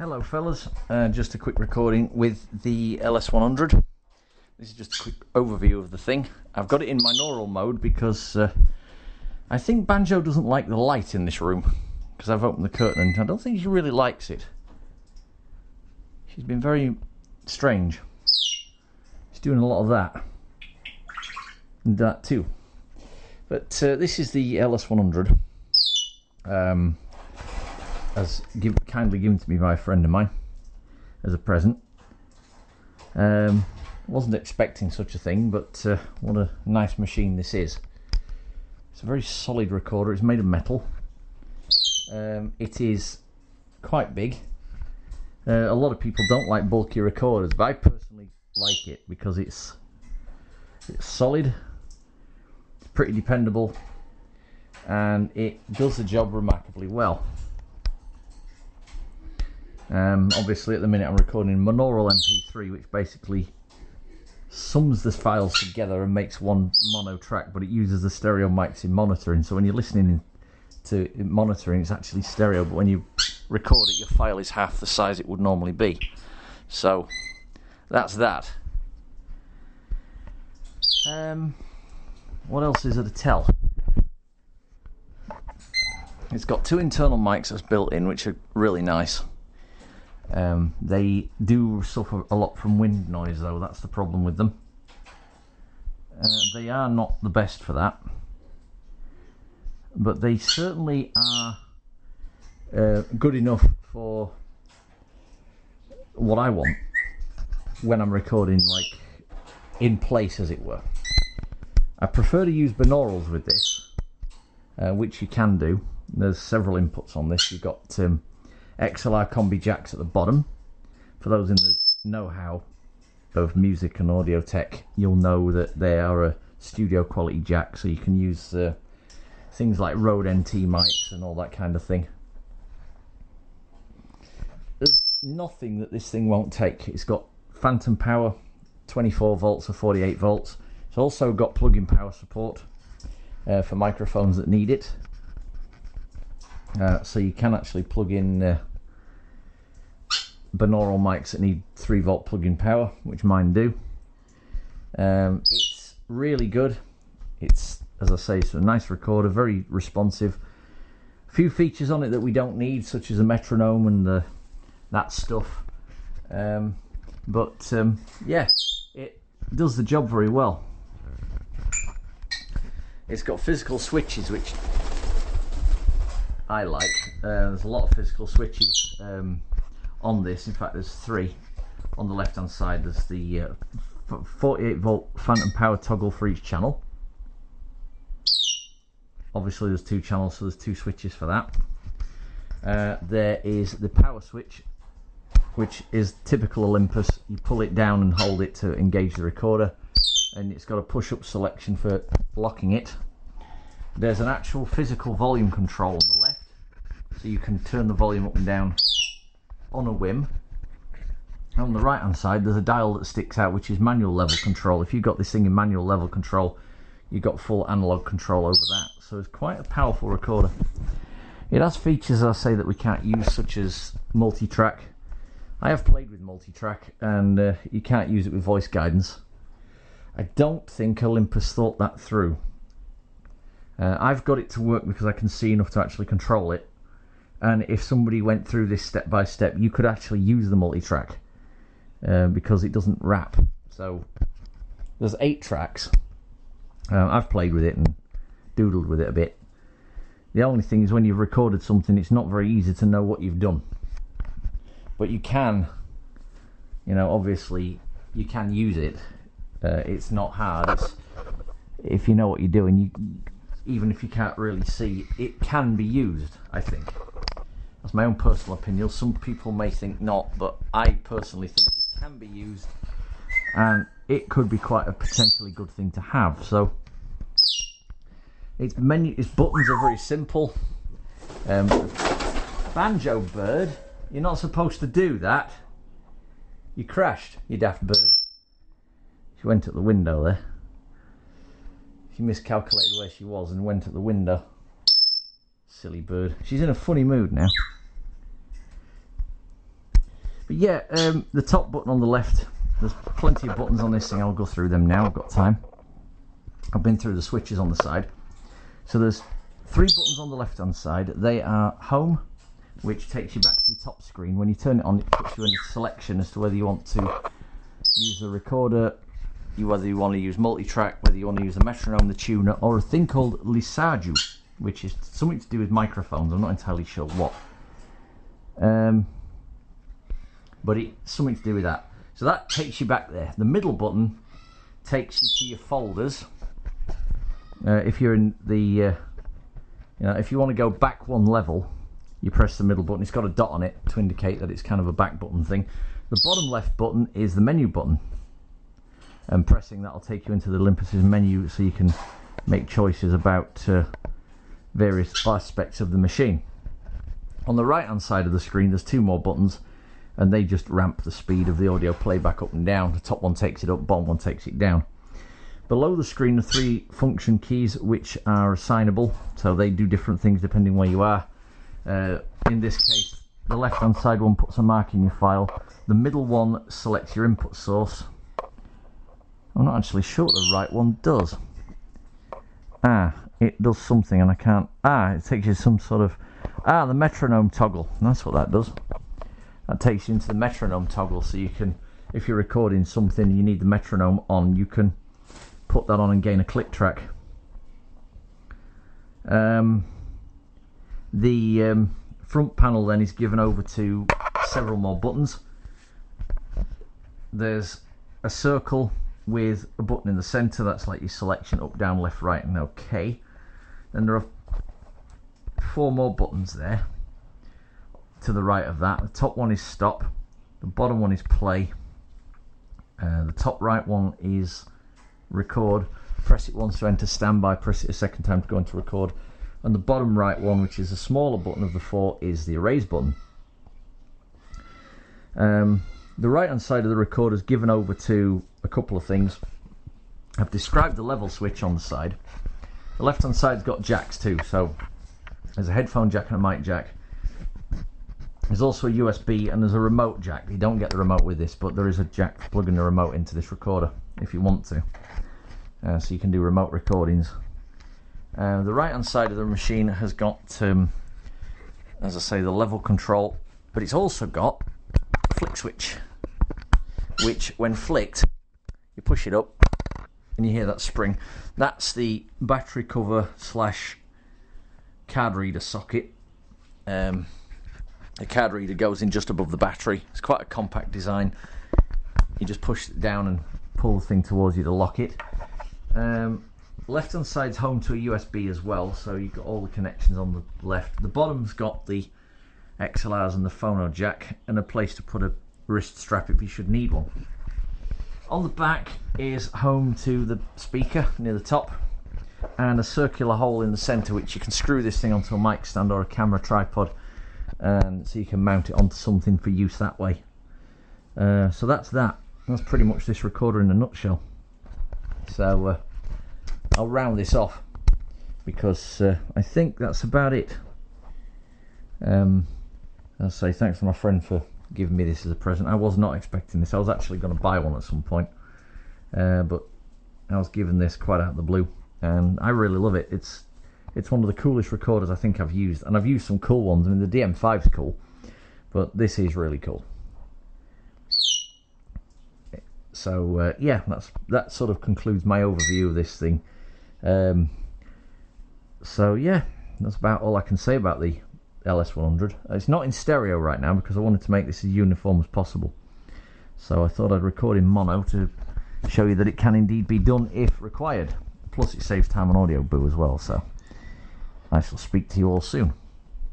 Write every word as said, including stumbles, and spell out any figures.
Hello fellas, uh, just a quick recording with the L S one hundred. This is just a quick overview of the thing. I've got it in binaural mode because uh, I think Banjo doesn't like the light in this room, because I've opened the curtain and I don't think she really likes it. She's been very strange. She's doing a lot of that and that too. But uh, this is the L S one hundred. Um, as give, kindly given to me by a friend of mine as a present. Um, wasn't expecting such a thing, but uh, what a nice machine this is. It's a very solid recorder. It's made of metal. Um, it is quite big. Uh, a lot of people don't like bulky recorders, but I personally like it because it's it's solid, it's pretty dependable, and it does the job remarkably well. Um, obviously at the minute I'm recording binaural M P three, which basically sums the files together and makes one mono track, but it uses the stereo mics in monitoring, so when you're listening to monitoring it's actually stereo, but when you record it your file is half the size it would normally be. So that's that. Um, what else is there to tell? It's got two internal mics that's built in, which are really nice. Um, they do suffer a lot from wind noise though, that's the problem with them. Uh, they are not the best for that, but they certainly are uh, good enough for what I want when I'm recording, like in place as it were. I prefer to use binaurals with this, uh, which you can do. There's several inputs on this. You've got um, X L R combi jacks at the bottom. For those in the know-how of music and audio tech, you'll know that they are a studio quality jack, so you can use uh, things like Rode N T mics and all that kind of thing. There's nothing that this thing won't take. It's got phantom power, twenty-four volts or forty-eight volts. It's also got plug-in power support uh, for microphones that need it. Uh, so you can actually plug in uh, binaural mics that need three volt plug-in power, which mine do. Um, it's really good. It's, as I say, it's a nice recorder, very responsive. A few features on it that we don't need, such as a metronome and the, that stuff. Um, but um, yeah, it does the job very well. It's got physical switches, which I like. Uh, there's a lot of physical switches um, on this. In fact, there's three. On the left hand side there's the uh, forty-eight volt phantom power toggle for each channel. Obviously there's two channels, so there's two switches for that. Uh, there is the power switch, which is typical Olympus. You pull it down and hold it to engage the recorder, and it's got a push-up selection for locking it. There's an actual physical volume control on the left, so you can turn the volume up and down on a whim. On the right hand side there's a dial that sticks out, which is manual level control. If you've got this thing in manual level control, you've got full analog control over that, so it's quite a powerful recorder. It has features, as I say, that we can't use, such as multi-track. I have played with multi-track, and uh, you can't use it with voice guidance. I don't think Olympus thought that through. Uh, I've got it to work because I can see enough to actually control it, and if somebody went through this step by step, you could actually use the multi-track uh, because it doesn't wrap. So there's eight tracks. Uh, I've played with it and doodled with it a bit. The only thing is, when you've recorded something, it's not very easy to know what you've done, but you can, you know, obviously you can use it. Uh, it's not hard. It's, if you know what you're doing, you, even if you can't really see, it can be used, I think. That's my own personal opinion. Some people may think not, but I personally think it can be used, and it could be quite a potentially good thing to have. So its menu, its buttons are very simple. Um, Banjo bird, you're not supposed to do that. You crashed, you daft bird. She went at the window there. She miscalculated where she was and went at the window. Silly bird. She's in a funny mood now. But yeah, um, the top button on the left, there's plenty of buttons on this thing. I'll go through them now, I've got time. I've been through the switches on the side. So there's three buttons on the left hand side. They are home, which takes you back to your top screen. When you turn it on, it puts you in a selection as to whether you want to use the recorder, you whether you want to use multi-track, whether you want to use the metronome, the tuner, or a thing called Lisaju, which is something to do with microphones. I'm not entirely sure what. Um, but it's something to do with that. So that takes you back there. The middle button takes you to your folders. Uh, if you're in the, uh, you know, if you want to go back one level, you press the middle button. It's got a dot on it to indicate that it's kind of a back button thing. The bottom left button is the menu button, and pressing that will take you into the Olympus's menu, so you can make choices about uh, various aspects of the machine. On the right hand side of the screen there's two more buttons, and they just ramp the speed of the audio playback up and down. The top one takes it up, bottom one takes it down. Below the screen are three function keys which are assignable, so they do different things depending where you are. Uh, in this case, the left hand side one puts a mark in your file. The middle one selects your input source. I'm not actually sure what the right one does. Ah, it does something and I can't... Ah, it takes you some sort of... Ah, the metronome toggle. That's what that does. That takes you into the metronome toggle, so you can, if you're recording something and you need the metronome on, you can put that on and gain a click track. Um, the um, front panel then is given over to several more buttons. There's a circle with a button in the center. That's like your selection, up, down, left, right, and OK. Then there are four more buttons there to the right of that. The top one is stop, the bottom one is play, uh, the top right one is record. Press it once to enter standby, press it a second time to go into record, and the bottom right one, which is the smaller button of the four, is the erase button. Um, the right hand side of the recorder is given over to a couple of things. I've described the level switch on the side. The left hand side's got jacks too, so there's a headphone jack and a mic jack. There's also a U S B and there's a remote jack. You don't get the remote with this, but there is a jack for plugging the remote into this recorder if you want to. Uh, so you can do remote recordings. Uh, the right hand side of the machine has got, um, as I say, the level control, but it's also got a flick switch, which when flicked, you push it up and you hear that spring. That's the battery cover slash card reader socket. Um, the card reader goes in just above the battery. It's quite a compact design. You just push it down and pull the thing towards you to lock it. Um, left hand side's home to a U S B as well, so you've got all the connections on the left. The bottom's got the X L Rs and the phono jack, and a place to put a wrist strap if you should need one. On the back is home to the speaker near the top, and a circular hole in the centre which you can screw this thing onto a mic stand or a camera tripod, and so you can mount it onto something for use that way. Uh, so that's that. That's pretty much this recorder in a nutshell. So uh, I'll round this off because uh, I think that's about it. Um, I'll say thanks to my friend for giving me this as a present. I was not expecting this. I was actually going to buy one at some point, uh, but I was given this quite out of the blue, and I really love it. It's it's one of the coolest recorders I think I've used, and I've used some cool ones. I mean, the D M five's cool, but this is really cool. So uh, yeah, that's that sort of concludes my overview of this thing. Um, so yeah, that's about all I can say about the L S one hundred. It's not in stereo right now because I wanted to make this as uniform as possible. So I thought I'd record in mono to show you that it can indeed be done if required. Plus it saves time on Audio Boo as well. So I shall speak to you all soon.